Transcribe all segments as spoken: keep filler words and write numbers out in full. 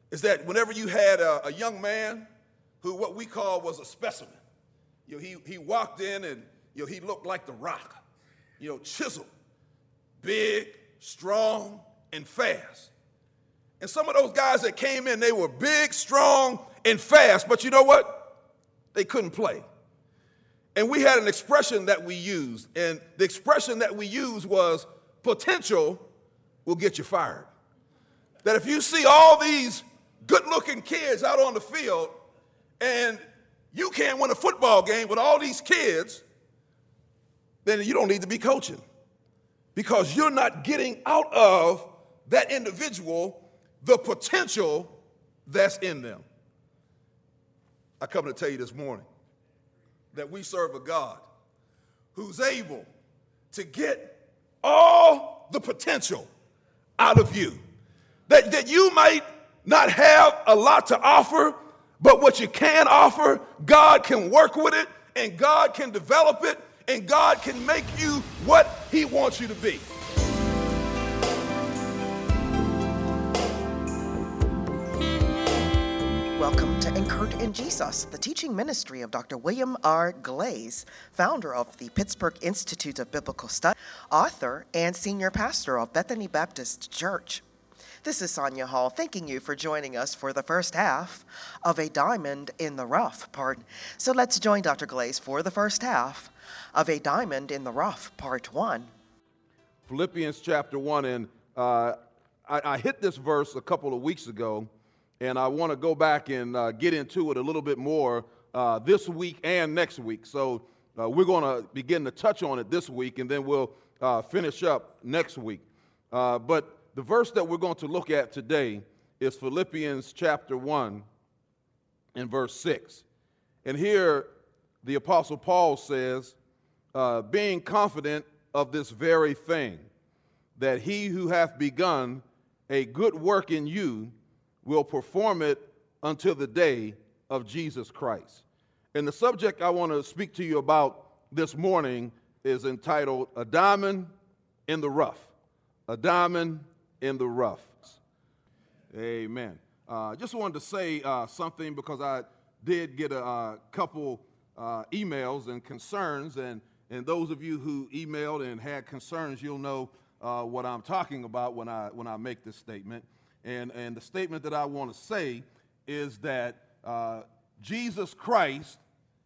is that whenever you had a, a young man who what we call was a specimen, you know, he, he walked in and you know, he looked like the Rock, you know, chiseled, big, strong, and fast. And some of those guys that came in, they were big, strong, and fast, but you know what? They couldn't play. And we had an expression that we used, and the expression that we used was, potential will get you fired. That if you see all these good-looking kids out on the field, and you can't win a football game with all these kids, then you don't need to be coaching, because you're not getting out of that individual the potential that's in them. I come to tell you this morning that we serve a God who's able to get all the potential out of you. That, that you might not have a lot to offer, but what you can offer, God can work with it, and God can develop it, and God can make you what He wants you to be. Welcome to Anchored in Jesus, the teaching ministry of Doctor William R. Glaze, founder of the Pittsburgh Institute of Biblical Study, author, and senior pastor of Bethany Baptist Church. This is Sonia Hall, thanking you for joining us for the first half of A Diamond in the Rough part. So let's join Doctor Glaze for the first half of A Diamond in the Rough, part one. Philippians chapter one, and uh, I, I hit this verse a couple of weeks ago, and I want to go back and uh, get into it a little bit more uh, this week and next week. So uh, we're going to begin to touch on it this week, and then we'll uh, finish up next week. Uh, but the verse that we're going to look at today is Philippians chapter one and verse six. And here the Apostle Paul says, uh, being confident of this very thing, that he who hath begun a good work in you will perform it until the day of Jesus Christ. And the subject I want to speak to you about this morning is entitled, A Diamond in the Rough. A Diamond in the Rough. Amen. I uh, just wanted to say uh, something because I did get a uh, couple uh, emails and concerns, and, and those of you who emailed and had concerns, you'll know uh, what I'm talking about when I, when I make this statement. And, and the statement that I want to say is that uh, Jesus Christ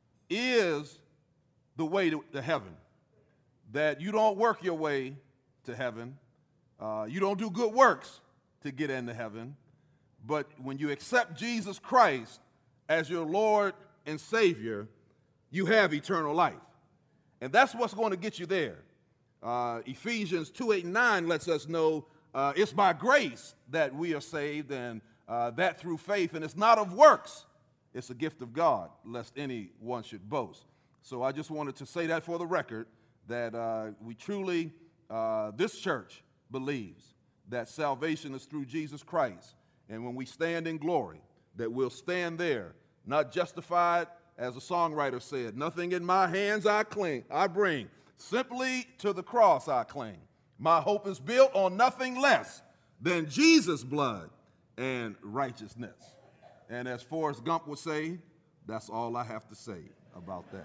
is the way to, to heaven. That you don't work your way to heaven. Uh, you don't do good works to get into heaven. But when you accept Jesus Christ as your Lord and Savior, you have eternal life. And that's what's going to get you there. Uh, Ephesians two, eight, and nine lets us know Uh, it's by grace that we are saved, and uh, that through faith, and it's not of works. It's a gift of God, lest anyone should boast. So I just wanted to say that for the record, that uh, we truly, uh, this church believes that salvation is through Jesus Christ. And when we stand in glory, that we'll stand there, not justified, as a songwriter said, nothing in my hands I cling, I bring, simply to the cross I cling. My hope is built on nothing less than Jesus' blood and righteousness. And as Forrest Gump would say, that's all I have to say about that.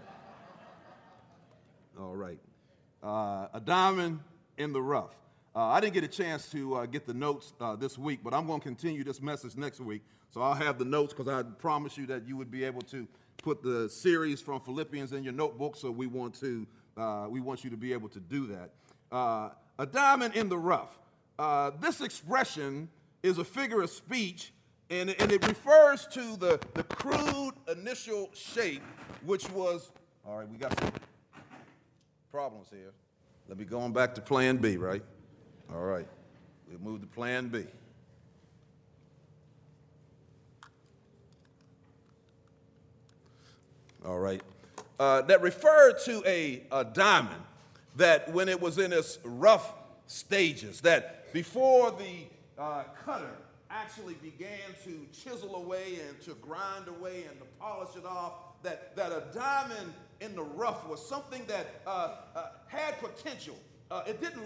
All right. Uh, a diamond in the rough. Uh, I didn't get a chance to uh, get the notes uh, this week, but I'm going to continue this message next week. So I'll have the notes because I promised you that you would be able to put the series from Philippians in your notebook. So we want to, uh, we want you to be able to do that. Uh, A diamond in the rough. Uh, this expression is a figure of speech, and, and it refers to the, the crude initial shape, which was, all right, we got some problems here. Let me go on back to plan B, right? All right, we'll move to plan B. All right, uh, that referred to a, a diamond that when it was in its rough stages, that before the uh, cutter actually began to chisel away and to grind away and to polish it off, that, that a diamond in the rough was something that uh, uh, had potential. Uh, it didn't look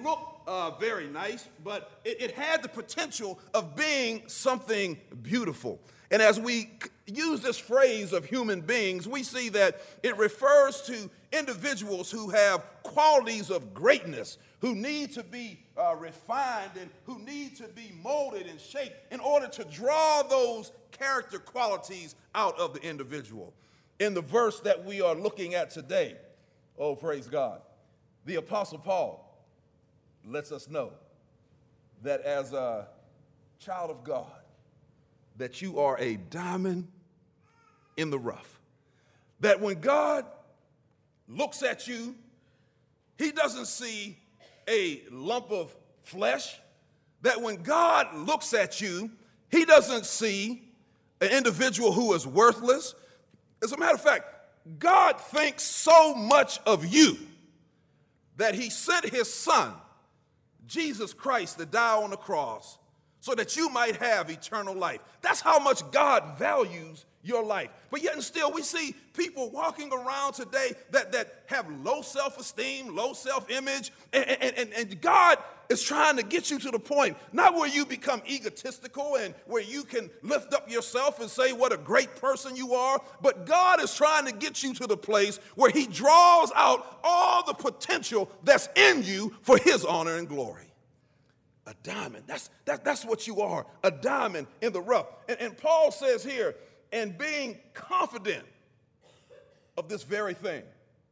uh, very nice, but it, it had the potential of being something beautiful. And as we use this phrase of human beings, we see that it refers to individuals who have qualities of greatness, who need to be uh, refined and who need to be molded and shaped in order to draw those character qualities out of the individual. In the verse that we are looking at today, oh, praise God, the Apostle Paul lets us know that as a child of God, that you are a diamond in the rough. That when God looks at you, he doesn't see a lump of flesh. That when God looks at you, he doesn't see an individual who is worthless. As a matter of fact, God thinks so much of you that he sent his son, Jesus Christ, to die on the cross so that you might have eternal life. That's how much God values your life. But yet and still, we see people walking around today that, that have low self-esteem, low self-image, and, and, and, and God is trying to get you to the point, not where you become egotistical and where you can lift up yourself and say what a great person you are, but God is trying to get you to the place where he draws out all the potential that's in you for his honor and glory. A diamond, that's, that, that's what you are, a diamond in the rough. And, and Paul says here, and being confident of this very thing,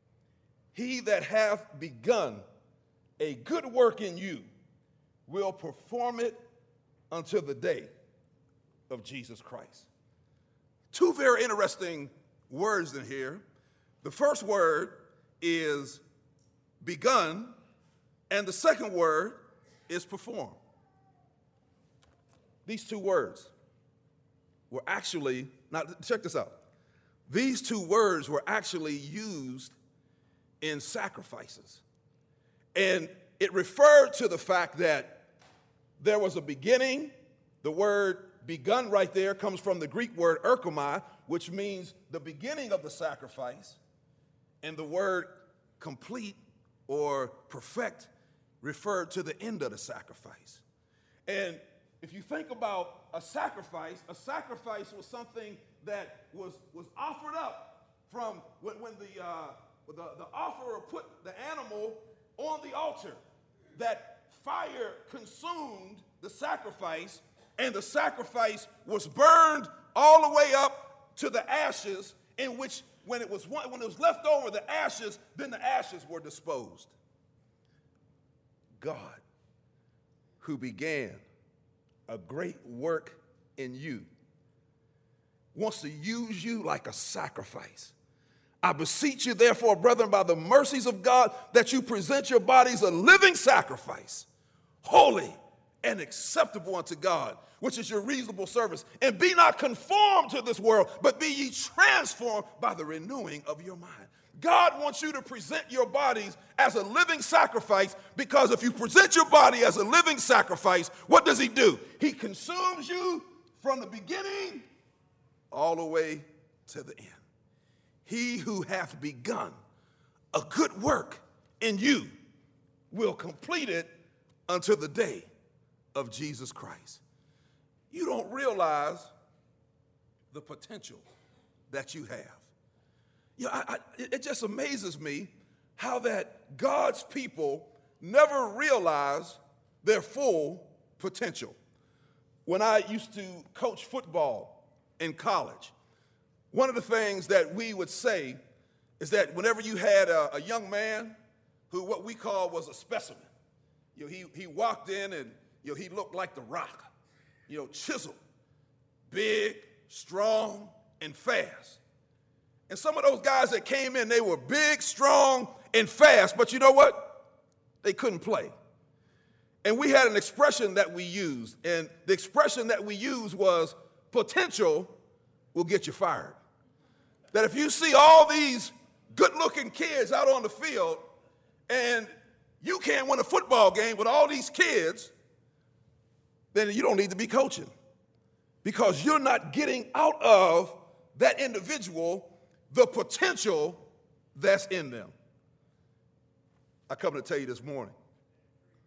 he that hath begun a good work in you will perform it until the day of Jesus Christ. Two very interesting words in here. The first word is begun, and the second word is perform. These two words were actually, now check this out. These two words were actually used in sacrifices. And it referred to the fact that there was a beginning. The word begun right there comes from the Greek word erchomai, which means the beginning of the sacrifice. And the word complete or perfect referred to the end of the sacrifice. And if you think about a sacrifice, a sacrifice was something that was, was offered up from when, when the, uh, the, the offerer put the animal on the altar, that fire consumed the sacrifice, and the sacrifice was burned all the way up to the ashes, in which when it was, when it was left over, the ashes, then the ashes were disposed. God, who began a great work in you, wants to use you like a sacrifice. I beseech you, therefore, brethren, by the mercies of God, that you present your bodies a living sacrifice, holy and acceptable unto God, which is your reasonable service. And be not conformed to this world, but be ye transformed by the renewing of your mind. God wants you to present your bodies as a living sacrifice, because if you present your body as a living sacrifice, what does he do? He consumes you from the beginning all the way to the end. He who hath begun a good work in you will complete it until the day of Jesus Christ. You don't realize the potential that you have. You know, I, I, it just amazes me how that God's people never realize their full potential. When I used to coach football in college, one of the things that we would say is that whenever you had a, a young man who what we call was a specimen, you know, he, he walked in and you know, he looked like the Rock, you know, chiseled, big, strong, and fast. And some of those guys that came in, they were big, strong, and fast, but you know what? They couldn't play. And we had an expression that we used, and the expression that we used was, potential will get you fired. That if you see all these good-looking kids out on the field, and you can't win a football game with all these kids, then you don't need to be coaching, because you're not getting out of that individual the potential that's in them. I come to tell you this morning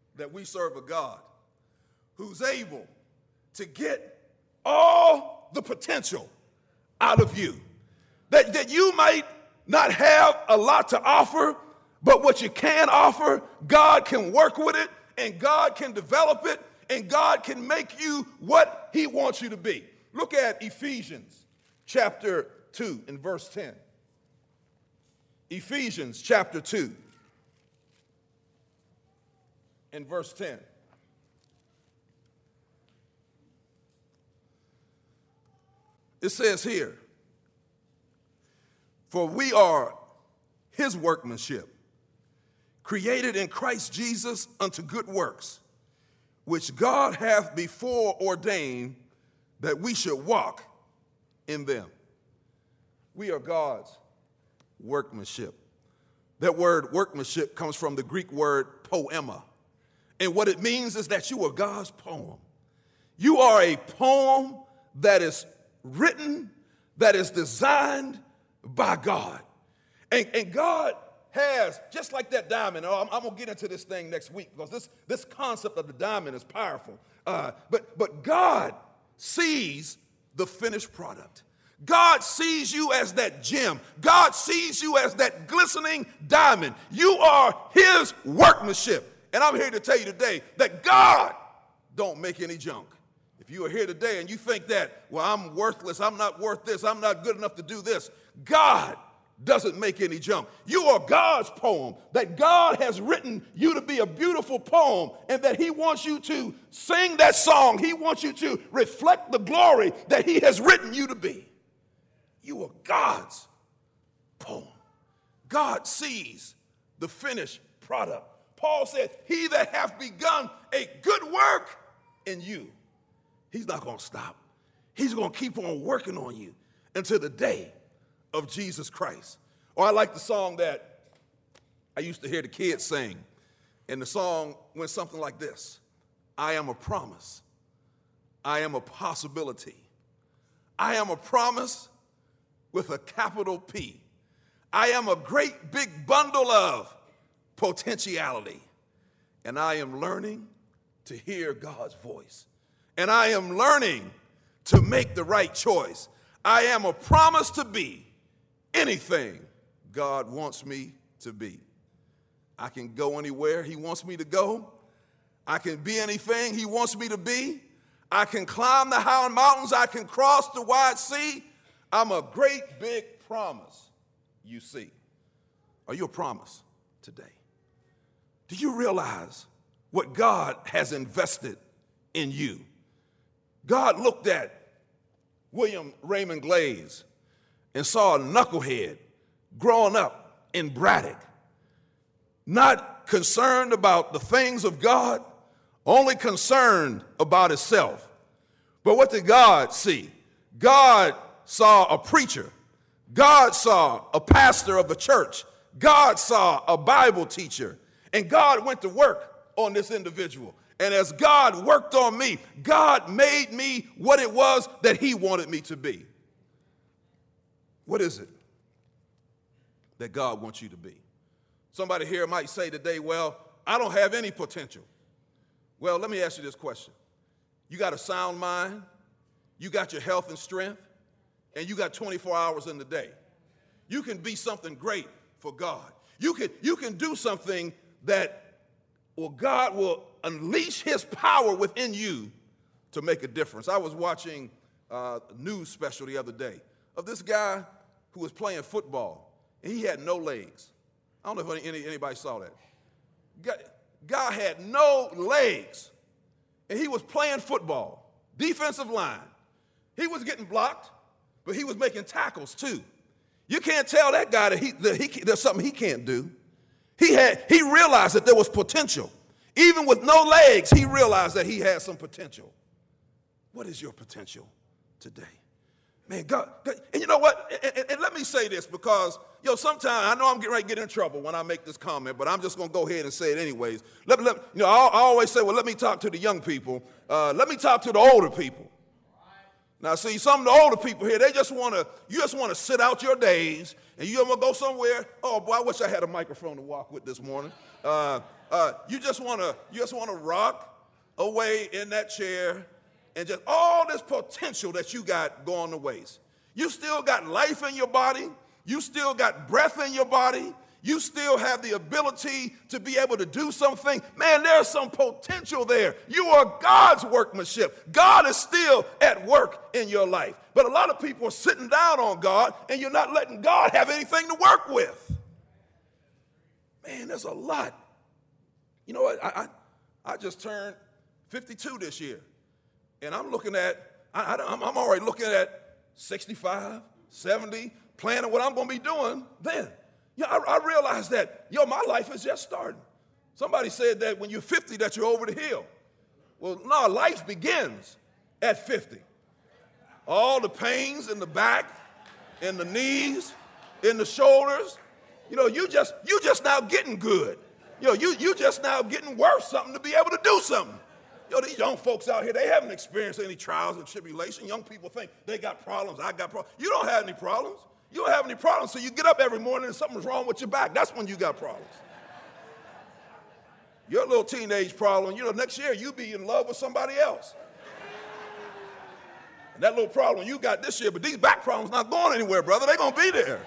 that we serve a God who's able to get all the potential out of you. That, that you might not have a lot to offer, but what you can offer, God can work with it, and God can develop it, and God can make you what he wants you to be. Look at Ephesians chapter two and verse ten. Ephesians chapter two and verse ten. It says here, for we are his workmanship, created in Christ Jesus unto good works, which God hath before ordained that we should walk in them. We are God's workmanship. That word workmanship comes from the Greek word poema. And what it means is that you are God's poem. You are a poem that is written, that is designed by God. And, and God has, just like that diamond, I'm, I'm going to get into this thing next week because this, this concept of the diamond is powerful. Uh, but, but God sees the finished product. God sees you as that gem. God sees you as that glistening diamond. You are his workmanship. And I'm here to tell you today that God don't make any junk. If you are here today and you think that, well, I'm worthless, I'm not worth this, I'm not good enough to do this, God doesn't make any junk. You are God's poem, that God has written you to be a beautiful poem, and that he wants you to sing that song. He wants you to reflect the glory that he has written you to be. You are God's poem. God sees the finished product. Paul said, he that hath begun a good work in you, he's not going to stop. He's going to keep on working on you until the day of Jesus Christ. Or I like the song that I used to hear the kids sing. And the song went something like this. I am a promise. I am a possibility. I am a promise with a capital P. I am a great big bundle of potentiality. And I am learning to hear God's voice. And I am learning to make the right choice. I am a promise to be anything God wants me to be. I can go anywhere he wants me to go. I can be anything he wants me to be. I can climb the high mountains. I can cross the wide sea. I'm a great big promise, you see. Are you a promise today? Do you realize what God has invested in you? God looked at William Raymond Glaze and saw a knucklehead growing up in Braddock, not concerned about the things of God, only concerned about himself. But what did God see? God saw a preacher. God saw a pastor of the church. God saw a Bible teacher. And God went to work on this individual. And as God worked on me, God made me what it was that he wanted me to be. What is it that God wants you to be? Somebody here might say today, well, I don't have any potential. Well, let me ask you this question. You got a sound mind, you got your health and strength, and you got twenty-four hours in the day. You can be something great for God. You can, you can do something that, well, God will unleash his power within you to make a difference. I was watching uh, a news special the other day of this guy who was playing football, and he had no legs. I don't know if any, anybody saw that. Guy, guy had no legs, and he was playing football, defensive line. He was getting blocked, but he was making tackles too. You can't tell that guy that, he, that he, there's something he can't do. He had, he realized that there was potential. Even with no legs, he realized that he had some potential. What is your potential today? Man, God, God and you know what? And, and, and let me say this because, yo, sometimes I know I'm getting ready to get in trouble when I make this comment, but I'm just going to go ahead and say it anyways. Let, let, you know, I, I always say, well, let me talk to the young people. Uh, let me talk to the older people. Now, see, some of the older people here, they just want to, you just want to sit out your days, and you ever go somewhere, oh, boy, I wish I had a microphone to walk with this morning. Uh, uh, you just want to, you just want to rock away in that chair, and just all this potential that you got going to waste. You still got life in your body. You still got breath in your body. You still have the ability to be able to do something. Man, there's some potential there. You are God's workmanship. God is still at work in your life. But a lot of people are sitting down on God, and you're not letting God have anything to work with. Man, there's a lot. You know what? I, I, I just turned fifty-two this year, and I'm looking at, I, I, I'm already looking at sixty-five, seventy, planning what I'm going to be doing then. Yeah, I, I realized that, yo, my life is just starting. Somebody said that when you're fifty that you're over the hill. Well, no, life begins at fifty. All the pains in the back, in the knees, in the shoulders, you know, you just you just now getting good. You know, you, you just now getting worth something to be able to do something. You know, these young folks out here, they haven't experienced any trials and tribulation. Young people think they got problems, I got problems. You don't have any problems. You don't have any problems, so you get up every morning and something's wrong with your back. That's when you got problems. Your little teenage problem, you know, next year you be in love with somebody else. And that little problem you got this year, but these back problems not going anywhere, brother. They're going to be there.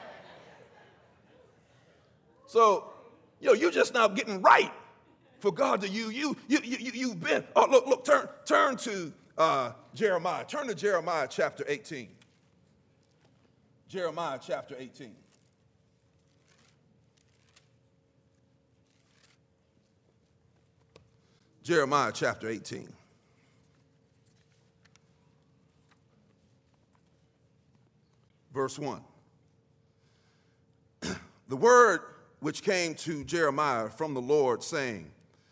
So, you know, you're just now getting right for God to you. You, you, you, you, you've been. Oh, look, look, turn, turn to uh, Jeremiah. Turn to Jeremiah chapter eighteen. Jeremiah chapter eighteen. Jeremiah chapter eighteen. Verse one. The word which came to Jeremiah from the Lord, saying,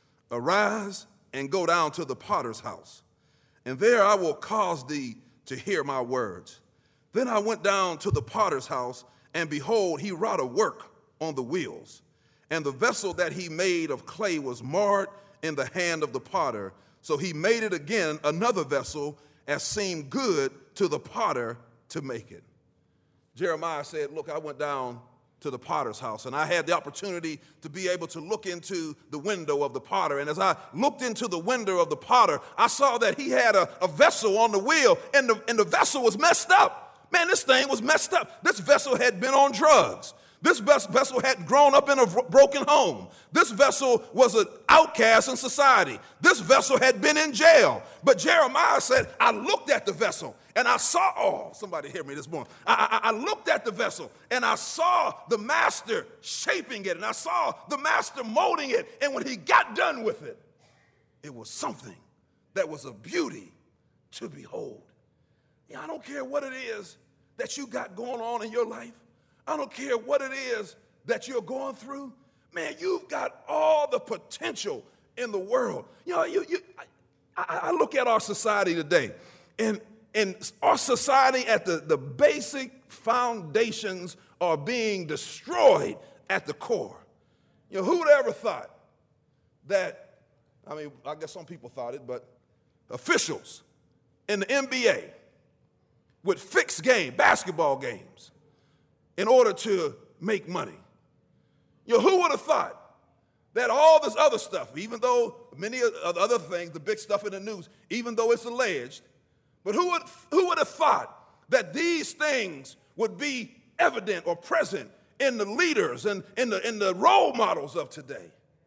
Arise and go down to the potter's house, and there I will cause thee to hear my words. Then I went down to the potter's house, and behold, he wrought a work on the wheels. And the vessel that he made of clay was marred in the hand of the potter. So he made it again another vessel, as seemed good to the potter to make it. Jeremiah said, look, I went down to the potter's house, and I had the opportunity to be able to look into the window of the potter. And as I looked into the window of the potter, I saw that he had a, a vessel on the wheel, and the, and the vessel was messed up. Man, this thing was messed up. This vessel had been on drugs. This vessel had grown up in a broken home. This vessel was an outcast in society. This vessel had been in jail. But Jeremiah said, I looked at the vessel and I saw, oh, somebody hear me this morning. I, I, I looked at the vessel and I saw the master shaping it, and I saw the master molding it. And when he got done with it, it was something that was a beauty to behold. Yeah, I don't care what it is that you got going on in your life. I don't care what it is that you're going through. Man, you've got all the potential in the world. You know, you, you, I, I look at our society today, and, and our society at the, the basic foundations are being destroyed at the core. You know, who would ever thought that, I mean, I guess some people thought it, but officials in the N B A would fix game, basketball games, in order to make money. You know, who would have thought that all this other stuff, even though many of the other things, the big stuff in the news, even though it's alleged, but who would, who would have thought that these things would be evident or present in the leaders and in the, in the role models of today?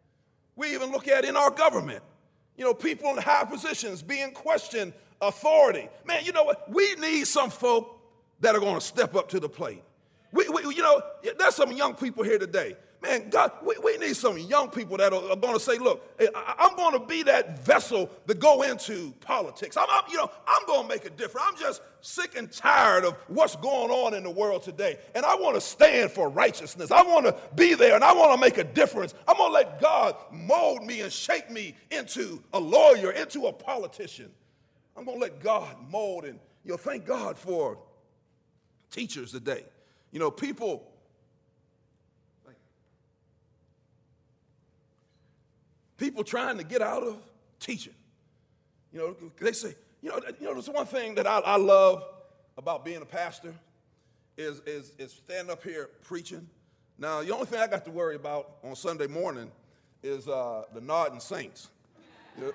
We even look at in our government, you know, people in high positions being questioned, authority. Man, you know what? We need some folk that are going to step up to the plate. We, we, you know, there's some young people here today. Man, God, we, we need some young people that are, are going to say, look, I, I'm going to be that vessel to go into politics. I'm, I'm, you know, I'm going to make a difference. I'm just sick and tired of what's going on in the world today. And I want to stand for righteousness. I want to be there, and I want to make a difference. I'm going to let God mold me and shape me into a lawyer, into a politician. I'm going to let God mold, and, you know, thank God for teachers today. You know, people, people trying to get out of teaching. You know, they say, You know, you know, there's one thing that I, I love about being a pastor is, is, is standing up here preaching. Now, the only thing I got to worry about on Sunday morning is uh, the nodding saints. You know,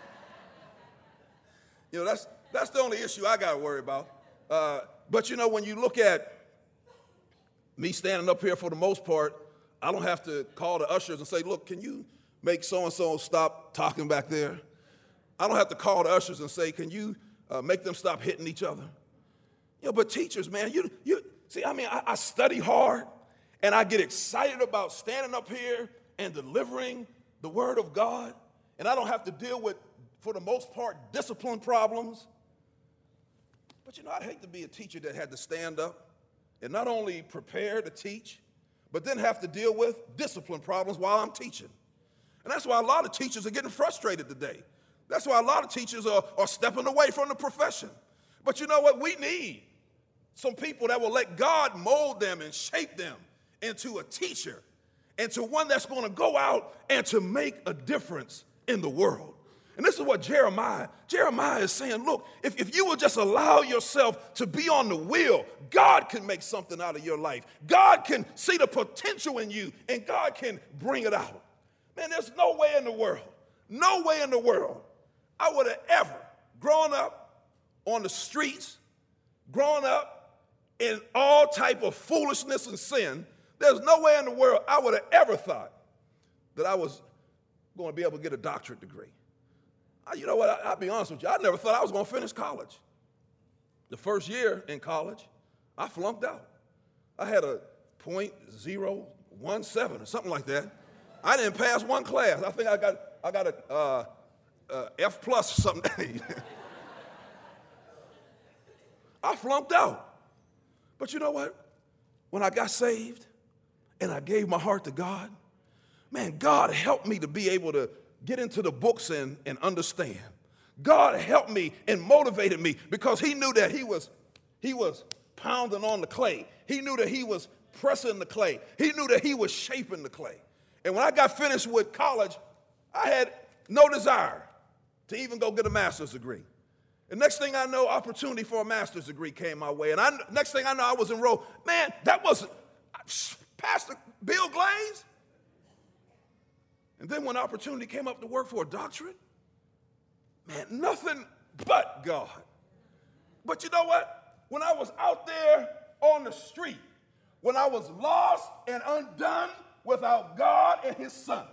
you know, that's, that's the only issue I got to worry about. Uh, but, you know, when you look at me standing up here for the most part, I don't have to call the ushers and say, look, can you make so-and-so stop talking back there? I don't have to call the ushers and say, can you uh, make them stop hitting each other? You know, but teachers, man, you, you see, I mean, I, I study hard, and I get excited about standing up here and delivering the word of God, and I don't have to deal with, for the most part, discipline problems. But, you know, I'd hate to be a teacher that had to stand up and not only prepare to teach, but then have to deal with discipline problems while I'm teaching. And that's why a lot of teachers are getting frustrated today. That's why a lot of teachers are, are stepping away from the profession. But you know what? We need some people that will let God mold them and shape them into a teacher, into one that's going to go out and to make a difference in the world. And this is what Jeremiah, Jeremiah is saying, look, if, if you will just allow yourself to be on the wheel, God can make something out of your life. God can see the potential in you, and God can bring it out. Man, there's no way in the world, no way in the world I would have ever grown up on the streets, grown up in all type of foolishness and sin. There's no way in the world I would have ever thought that I was going to be able to get a doctorate degree. You know what, I, I'll be honest with you, I never thought I was going to finish college. The first year in college, I flunked out. I had a point zero one seven or something like that. I didn't pass one class. I think I got, I got a uh, uh, F plus or something. I flunked out. But you know what? When I got saved and I gave my heart to God, man, God helped me to be able to get into the books and, and understand. God helped me and motivated me because he knew that he was, he was pounding on the clay. He knew that he was pressing the clay. He knew that he was shaping the clay. And when I got finished with college, I had no desire to even go get a master's degree. And next thing I know, opportunity for a master's degree came my way. And I, next thing I know, I was enrolled. Man, that wasn't Pastor Bill Glaze. And then when opportunity came up to work for a doctorate, man, nothing but God. But you know what? When I was out there on the street, when I was lost and undone without God and his son,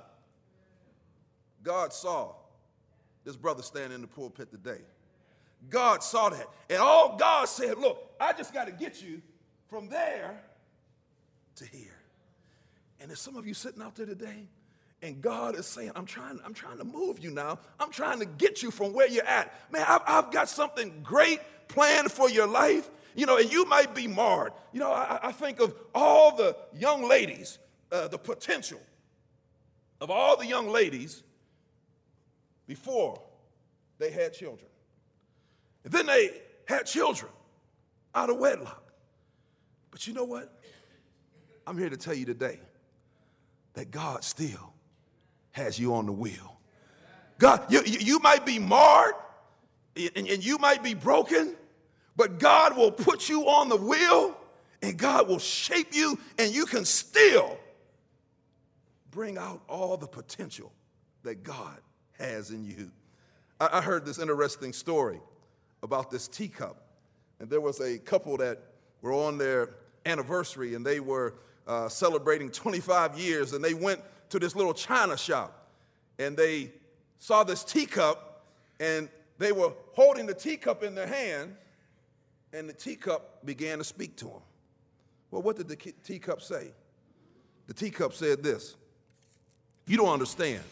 God saw this brother standing in the pulpit today. God saw that. And all God said, look, I just got to get you from there to here. And there's some of you sitting out there today, and God is saying, I'm trying, I'm trying to move you now. I'm trying to get you from where you're at. Man, I've, I've got something great planned for your life. You know, and you might be marred. You know, I, I think of all the young ladies, uh, the potential of all the young ladies before they had children. And then they had children out of wedlock. But you know what? I'm here to tell you today that God still has you on the wheel. God, you, you, you might be marred and, and you might be broken, but God will put you on the wheel and God will shape you, and you can still bring out all the potential that God has in you. I, I heard this interesting story about this teacup. And there was a couple that were on their anniversary, and they were uh, celebrating twenty-five years, and they went to this little china shop, and they saw this teacup, and they were holding the teacup in their hand, and the teacup began to speak to them. Well, what did the teacup say? The teacup said this: "You don't understand.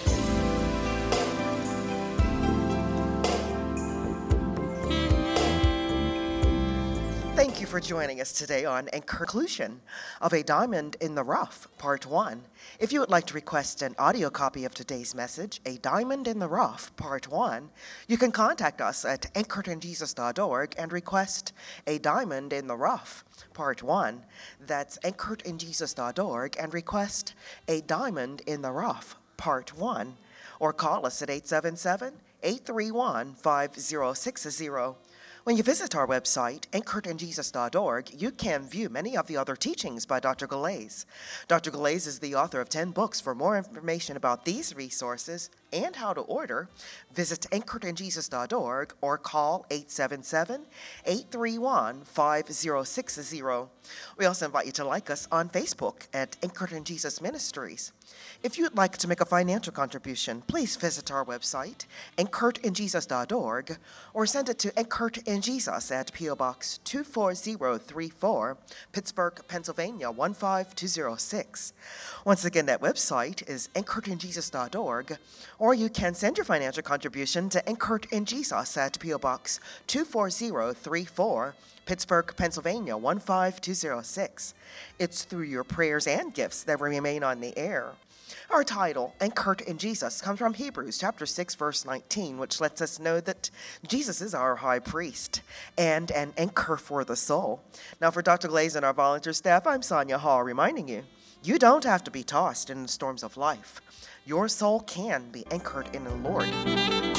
Thank you for joining us today on a conclusion of A Diamond in the Rough, Part one. If you would like to request an audio copy of today's message, A Diamond in the Rough, Part one, you can contact us at anchored in jesus dot org and request A Diamond in the Rough, Part one. That's anchored in jesus dot org and request A Diamond in the Rough, Part one. Or call us at eight seven seven, eight three one, five zero six zero. When you visit our website, anchored in jesus dot org, you can view many of the other teachings by Doctor Galais. Doctor Galais is the author of ten books. For more information about these resources and how to order, visit anchored in jesus dot org or call eight seven seven, eight three one, five zero six zero. We also invite you to like us on Facebook at Anchored in Jesus Ministries. If you'd like to make a financial contribution, please visit our website, anchored in jesus dot org, or send it to Anchored in Jesus at P O Box two four zero three four, Pittsburgh, Pennsylvania one five two zero six. Once again, that website is anchored in jesus dot org, or you can send your financial contribution to Anchored in Jesus at P O Box two four zero three four, Pittsburgh, Pennsylvania one five two zero six. It's through your prayers and gifts that we remain on the air. Our title, Anchored in Jesus, comes from Hebrews chapter six, verse nineteen, which lets us know that Jesus is our high priest and an anchor for the soul. Now, for Doctor Galais and our volunteer staff, I'm Sonia Hall, reminding you, you don't have to be tossed in the storms of life. Your soul can be anchored in the Lord.